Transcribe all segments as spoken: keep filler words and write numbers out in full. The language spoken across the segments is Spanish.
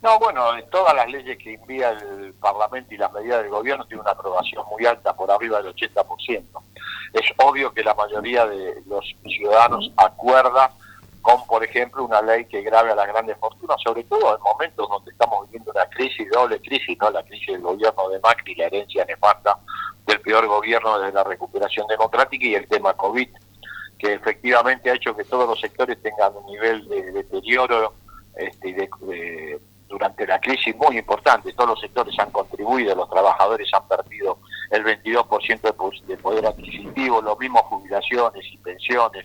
No, bueno, de todas las leyes que envía el Parlamento y las medidas del gobierno tiene una aprobación muy alta, por arriba del ochenta por ciento. Es obvio que la mayoría de los ciudadanos acuerda con, por ejemplo, una ley que grave a las grandes fortunas, sobre todo en momentos donde estamos viviendo una crisis, doble crisis, ¿no? La crisis del gobierno de Macri, la herencia nefasta del peor gobierno desde la recuperación democrática, y el tema COVID, que efectivamente ha hecho que todos los sectores tengan un nivel de deterioro este, y de, de durante la crisis muy importante. Todos los sectores han contribuido, los trabajadores han perdido el veintidós por ciento de poder adquisitivo, los mismos jubilaciones y pensiones,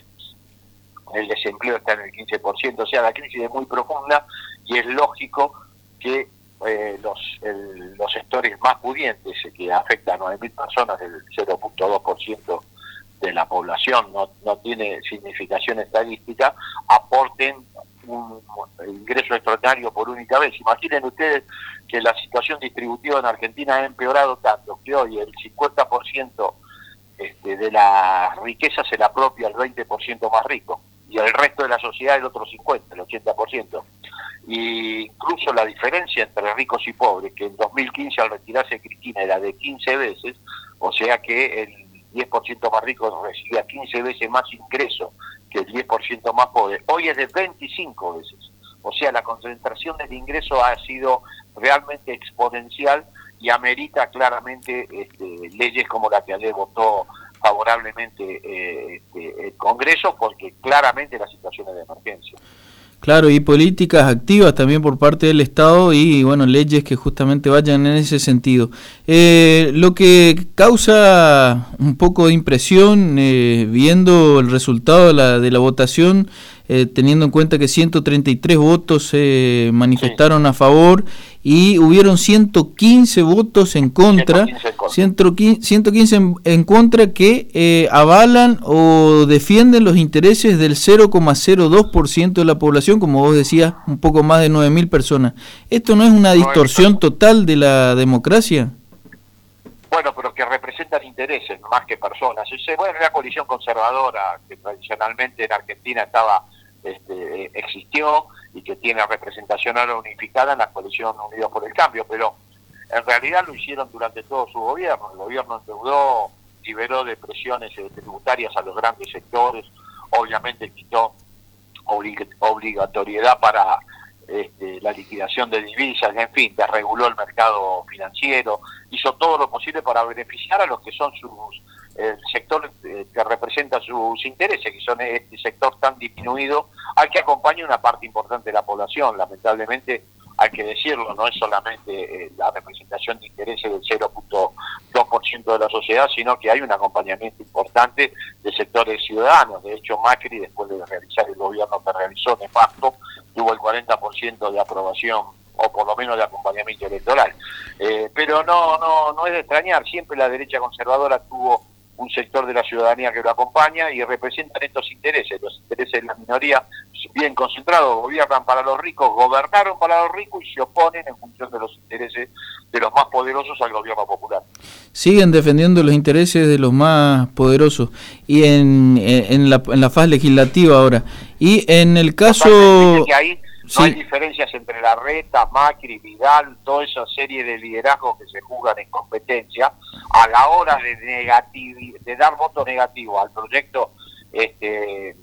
el desempleo está en el quince por ciento, o sea, la crisis es muy profunda y es lógico que eh, los, el, los sectores más pudientes, que afectan a nueve mil personas, del cero punto dos por ciento de la población, no, no tiene significación estadística, aporten un ingreso extraordinario por única vez. Imaginen ustedes que la situación distributiva en Argentina ha empeorado tanto que hoy el cincuenta por ciento este, de la riqueza se la apropia el veinte por ciento más rico y el resto de la sociedad el otro cincuenta por ciento, el ochenta por ciento. Y incluso la diferencia entre ricos y pobres, que en dos mil quince al retirarse Cristina era de quince veces, o sea que el diez por ciento más rico recibía quince veces más ingreso que el diez por ciento más pobre, hoy es de veinticinco veces. O sea, la concentración del ingreso ha sido realmente exponencial y amerita claramente este, leyes como la que ayer votó favorablemente eh, este, el Congreso, porque claramente la situación es de emergencia. Claro, y políticas activas también por parte del Estado y, bueno, leyes que justamente vayan en ese sentido. Eh, lo que causa un poco de impresión, eh, viendo el resultado de la, de la votación, eh, teniendo en cuenta que ciento treinta y tres votos se eh, manifestaron sí. a favor y hubieron ciento quince votos en contra, ciento quince, ciento quince en, en contra que eh, avalan o defienden los intereses del cero coma cero dos por ciento de la población, como vos decías, un poco más de nueve mil personas. ¿Esto no es una distorsión total de la democracia? Bueno, pero que representan intereses más que personas. Bueno, la coalición conservadora que tradicionalmente en Argentina estaba este, existió y que tiene representación ahora unificada en la coalición Unidos por el Cambio, pero en realidad lo hicieron durante todo su gobierno. El gobierno endeudó, liberó de presiones tributarias a los grandes sectores, obviamente quitó oblig- obligatoriedad para este, la liquidación de divisas, en fin, desreguló el mercado financiero, hizo todo lo posible para beneficiar a los que son sus el sector eh, que representa sus intereses, que son este sector tan disminuido, al que acompaña una parte importante de la población. Lamentablemente hay que decirlo, no es solamente eh, la representación de intereses del cero punto dos por ciento de la sociedad, sino que hay un acompañamiento importante de sectores ciudadanos. De hecho, Macri, después de realizar el gobierno que realizó nefasto, tuvo el cuarenta por ciento de aprobación, o por lo menos de acompañamiento electoral. Eh, pero no, no, no es de extrañar, siempre la derecha conservadora tuvo un sector de la ciudadanía que lo acompaña y representan estos intereses, los intereses de la minoría bien concentrados, gobiernan para los ricos, gobernaron para los ricos y se oponen en función de los intereses de los más poderosos al gobierno popular. Siguen defendiendo los intereses de los más poderosos y en, en, la, en la faz legislativa ahora. Y en el caso... Que ahí no sí. hay diferencias entre Larreta, Macri, Vidal, toda esa serie de liderazgos que se juzgan en competencia, a la hora de negativo, de dar voto negativo al proyecto este,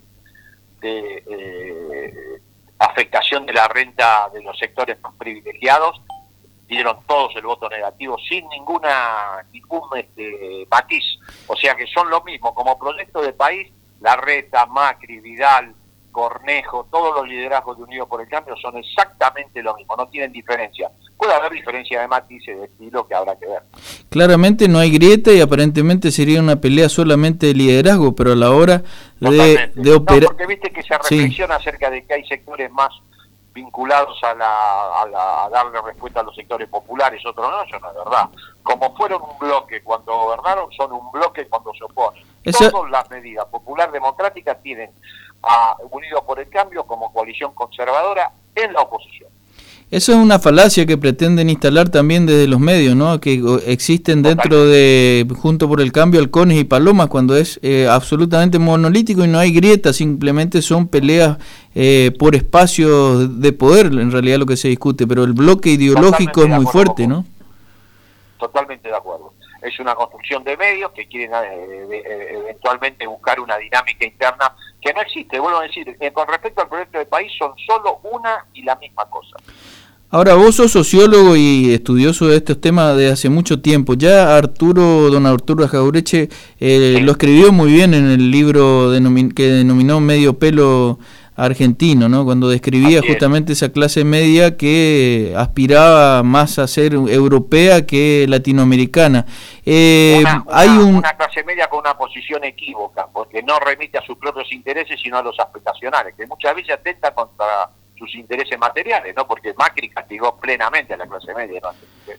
de eh, afectación de la renta de los sectores más privilegiados, dieron todos el voto negativo sin ninguna ningún este, matiz. O sea que son lo mismo, como proyecto de país, Larreta, Macri, Vidal, Cornejo, todos los liderazgos de Unidos por el Cambio son exactamente lo mismo, no tienen diferencia. Puede haber diferencia de matices, de estilo, que habrá que ver. Claramente no hay grieta y aparentemente sería una pelea solamente de liderazgo, pero a la hora de, de operar... No, porque viste que se reflexiona sí. acerca de que hay sectores más vinculados a, la, a, la, a darle respuesta a los sectores populares, otros no, eso no es verdad. Como fueron un bloque cuando gobernaron, son un bloque cuando se oponen. Esa... Todas las medidas popular democráticas tienen a Unidos por el Cambio como coalición conservadora en la oposición. Eso es una falacia que pretenden instalar también desde los medios, ¿no? Que existen dentro de Juntos por el Cambio halcones y palomas, cuando es eh, absolutamente monolítico y no hay grietas, simplemente son peleas eh, por espacios de poder, en realidad lo que se discute, pero el bloque ideológico es muy fuerte, ¿no? Totalmente de acuerdo. Es una construcción de medios que quieren eh, eh, eventualmente buscar una dinámica interna que no existe. Vuelvo a decir, eh, con respecto al proyecto de país son solo una y la misma cosa. Ahora, vos sos sociólogo y estudioso de estos temas de hace mucho tiempo. Ya Arturo, don Arturo Jaureche, eh, sí. lo escribió muy bien en el libro denomin- que denominó Medio Pelo Argentino, ¿no? Cuando describía Así justamente es. esa clase media que aspiraba más a ser europea que latinoamericana. Eh, una, hay una, un... una clase media con una posición equívoca, porque no remite a sus propios intereses, sino a los aspiracionales, que muchas veces atenta contra sus intereses materiales, ¿no? Porque Macri castigó plenamente a la clase media, ¿no?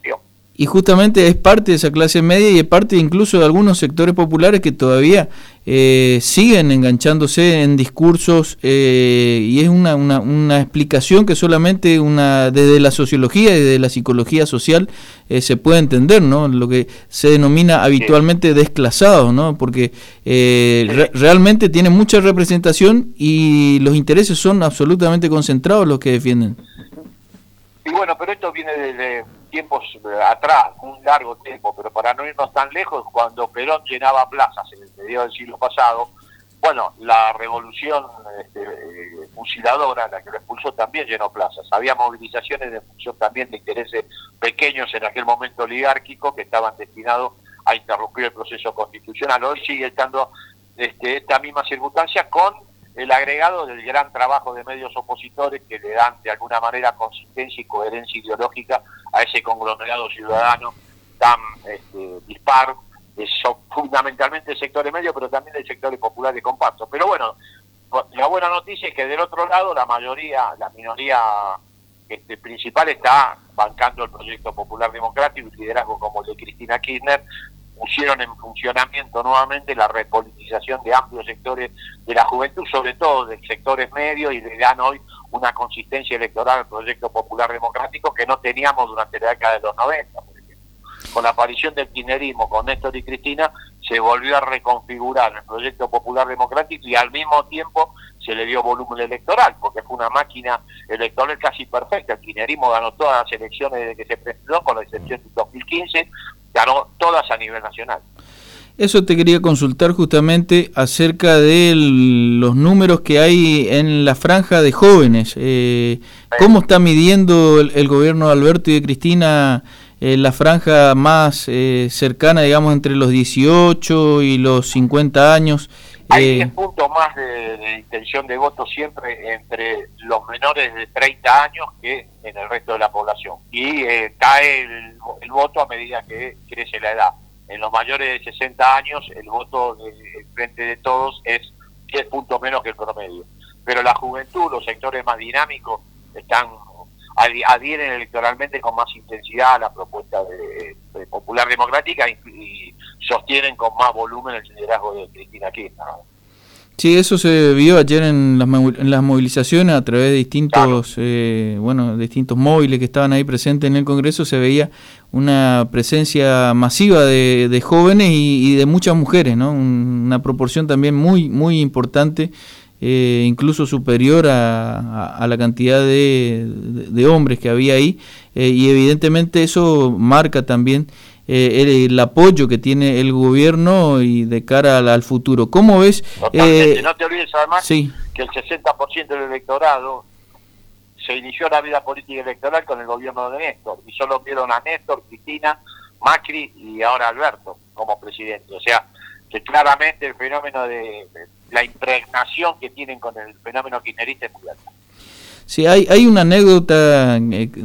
Y justamente es parte de esa clase media y es parte incluso de algunos sectores populares que todavía eh, siguen enganchándose en discursos eh, y es una, una, una explicación que solamente una desde la sociología y desde la psicología social eh, se puede entender, ¿no? Lo que se denomina habitualmente sí. desclasados, ¿no? Porque eh, sí. re- realmente tienen mucha representación y los intereses son absolutamente concentrados los que defienden. Y bueno, pero esto viene desde tiempos atrás, un largo tiempo, pero para no irnos tan lejos, cuando Perón llenaba plazas en el medio del siglo pasado, bueno, la revolución este, eh, fusiladora, la que lo expulsó, también llenó plazas. Había movilizaciones de función también de intereses pequeños en aquel momento oligárquico que estaban destinados a interrumpir el proceso constitucional. Hoy sigue estando este, esta misma circunstancia con el agregado del gran trabajo de medios opositores que le dan de alguna manera consistencia y coherencia ideológica a ese conglomerado ciudadano tan este, dispar, de so, fundamentalmente del sector medio, pero también del sector popular y compacto. Pero bueno, la buena noticia es que del otro lado la mayoría, la minoría este, principal está bancando el proyecto popular democrático y liderazgo como el de Cristina Kirchner, pusieron en funcionamiento nuevamente la repolitización de amplios sectores de la juventud, sobre todo de sectores medios, y le dan hoy una consistencia electoral al proyecto popular democrático que no teníamos durante la década de los noventa, por ejemplo. Con la aparición del kirchnerismo, con Néstor y Cristina, se volvió a reconfigurar el proyecto popular democrático y al mismo tiempo se le dio volumen electoral, porque fue una máquina electoral casi perfecta. El kirchnerismo ganó todas las elecciones desde que se presentó, con la excepción de dos mil quince, ganó todas a nivel nacional. Eso te quería consultar justamente acerca de el, los números que hay en la franja de jóvenes. Eh, ¿Cómo está midiendo el, el gobierno de Alberto y de Cristina eh, la franja más eh, cercana, digamos, entre los dieciocho y los cincuenta años? Hay eh, diez puntos más de, de intención de voto siempre entre los menores de treinta años que en el resto de la población. Y eh, cae el, el voto a medida que crece la edad. En los mayores de sesenta años el voto de, de Frente de Todos es diez puntos menos que el promedio. Pero la juventud, los sectores más dinámicos, están adhieren electoralmente con más intensidad a la propuesta de, de Popular Democrática y, y sostienen con más volumen el liderazgo de Cristina Kirchner, ¿no? Sí, eso se vio ayer en las, en las movilizaciones a través de distintos, claro. eh, bueno, distintos móviles que estaban ahí presentes en el Congreso. Se veía una presencia masiva de, de jóvenes y, y de muchas mujeres, ¿no? Una proporción también muy, muy importante, eh, incluso superior a, a, a la cantidad de, de, de hombres que había ahí, eh, y evidentemente eso marca también Eh, el, el apoyo que tiene el gobierno y de cara al, al futuro. ¿Cómo ves? Totalmente. Eh, no te olvides además sí. que el sesenta por ciento del electorado se inició la vida política electoral con el gobierno de Néstor, y solo vieron a Néstor, Cristina, Macri y ahora Alberto como presidente. O sea, que claramente el fenómeno de, de la impregnación que tienen con el fenómeno kirchnerista es muy alta. Sí, hay, hay una anécdota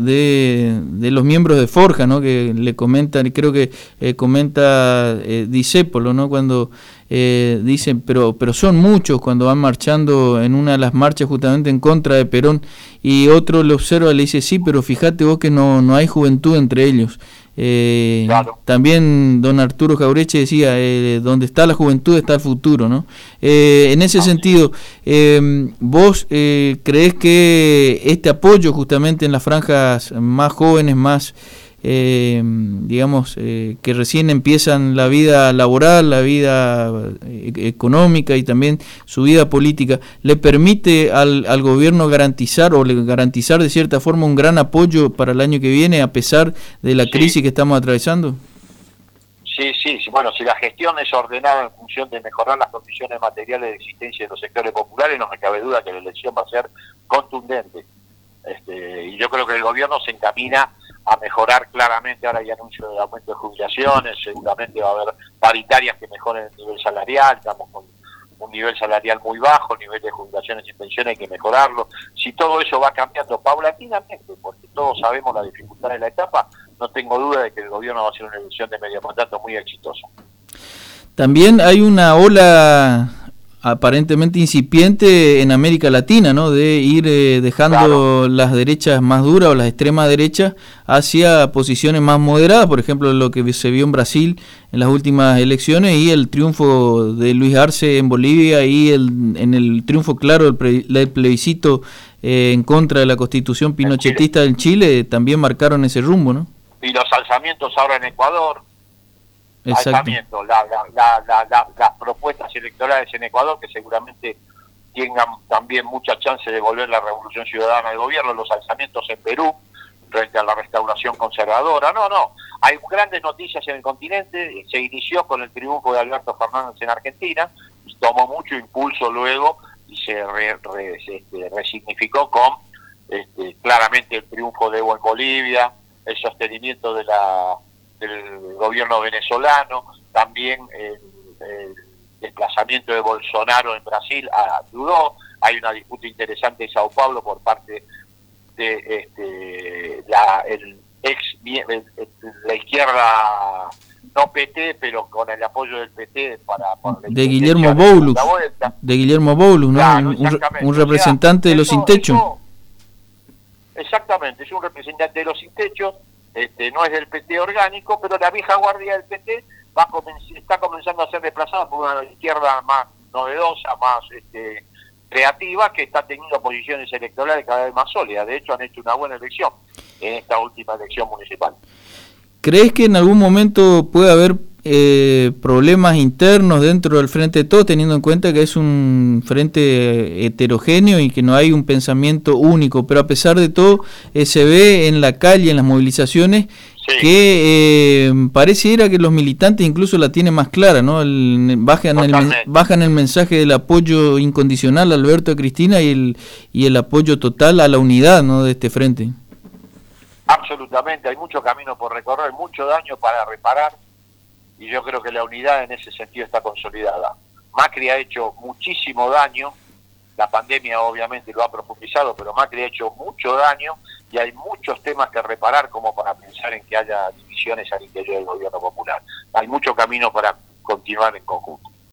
de, de los miembros de Forja, ¿no? Que le comentan, creo que eh, comenta eh, Discépolo, ¿no? Cuando eh, dicen, pero pero son muchos cuando van marchando en una de las marchas justamente en contra de Perón, y otro le observa, le dice, sí, pero fíjate vos que no, no hay juventud entre ellos. Eh, claro. También don Arturo Jaureche decía, eh, donde está la juventud está el futuro, ¿no? Eh, en ese ah, sentido, eh, ¿vos eh, creés que este apoyo justamente en las franjas más jóvenes, más, eh, digamos, eh, que recién empiezan la vida laboral, la vida eh, económica y también su vida política, le permite al, al gobierno garantizar o le garantizar de cierta forma un gran apoyo para el año que viene a pesar de la sí. crisis que estamos atravesando? Sí, sí, sí, bueno, si la gestión es ordenada en función de mejorar las condiciones materiales de existencia de los sectores populares, no me cabe duda que la elección va a ser contundente. Este, y yo creo que el gobierno se encamina a mejorar claramente. Ahora hay anuncio de aumento de jubilaciones, seguramente va a haber paritarias que mejoren el nivel salarial, estamos con un nivel salarial muy bajo, el nivel de jubilaciones y pensiones hay que mejorarlo. Si todo eso va cambiando paulatinamente, porque todos sabemos la dificultad de la etapa, no tengo duda de que el gobierno va a hacer una elección de medio mandato muy exitosa. También hay una ola aparentemente incipiente en América Latina, ¿no? De ir eh, dejando claro. las derechas más duras o las extremas derechas hacia posiciones más moderadas, por ejemplo, lo que se vio en Brasil en las últimas elecciones y el triunfo de Luis Arce en Bolivia y el, en el triunfo claro del, pre, del plebiscito eh, en contra de la constitución pinochetista en Chile. en Chile también marcaron ese rumbo, ¿no? Y los alzamientos ahora en Ecuador. Alzamiento, la, la, la, la, la, las propuestas electorales en Ecuador que seguramente tengan también mucha chance de volver la revolución ciudadana del gobierno, los alzamientos en Perú frente a la restauración conservadora. No, no, hay grandes noticias en el continente. Se inició con el triunfo de Alberto Fernández en Argentina, tomó mucho impulso luego y se re, re, este, resignificó con este, claramente el triunfo de Evo en Bolivia, el sostenimiento de la del gobierno venezolano, también el, el desplazamiento de Bolsonaro en Brasil ayudó. Hay una disputa interesante en Sao Paulo por parte de este, la el ex el, la izquierda no P T, pero con el apoyo del P T para, para de Guillermo Boulos, de Guillermo Boulos, ¿no? Claro, un, un representante o sea, de los sin techo. Exactamente, es un representante de los sin techo. Este, no es del P T orgánico, pero la vieja guardia del P T va a comenz- está comenzando a ser desplazada por una izquierda más novedosa, más este, creativa, que está teniendo posiciones electorales cada vez más sólidas. De hecho, han hecho una buena elección en esta última elección municipal. ¿Crees que en algún momento puede haber eh, problemas internos dentro del Frente de Todos, teniendo en cuenta que es un frente heterogéneo y que no hay un pensamiento único, pero a pesar de todo eh, se ve en la calle, en las movilizaciones, sí. que eh, pareciera que los militantes incluso la tienen más clara, ¿no? El, bajan, el, bajan el mensaje del apoyo incondicional a Alberto y a Cristina y el, y el apoyo total a la unidad, ¿no?, de este frente. Absolutamente, hay mucho camino por recorrer, mucho daño para reparar, y yo creo que la unidad en ese sentido está consolidada. Macri ha hecho muchísimo daño, la pandemia obviamente lo ha profundizado, pero Macri ha hecho mucho daño y hay muchos temas que reparar como para pensar en que haya divisiones al interior del gobierno popular. Hay mucho camino para continuar en conjunto.